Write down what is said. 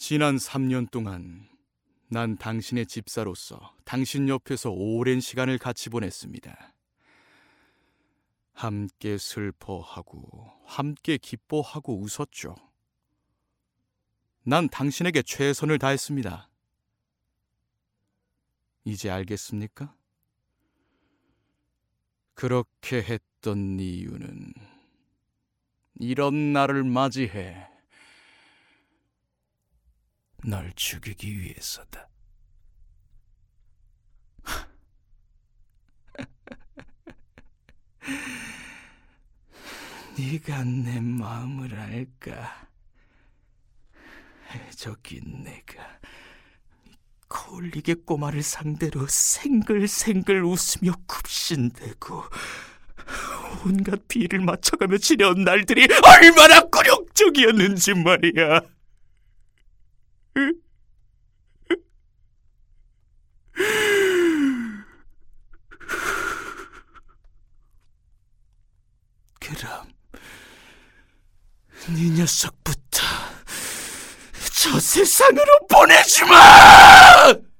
지난 3년 동안 난 당신의 집사로서 당신 옆에서 오랜 시간을 같이 보냈습니다. 함께 슬퍼하고 함께 기뻐하고 웃었죠. 난 당신에게 최선을 다했습니다. 이제 알겠습니까? 그렇게 했던 이유는 이런 날을 맞이해 널 죽이기 위해서다. 네가 내 마음을 알까? 해적인 내가 거울리게 꼬마를 상대로 생글생글 웃으며 굽신대고 온갖 비를 맞춰가며 지내온 날들이 얼마나 굴욕적이었는지 말이야. 그럼 네 녀석부터 저 세상으로 보내지 마!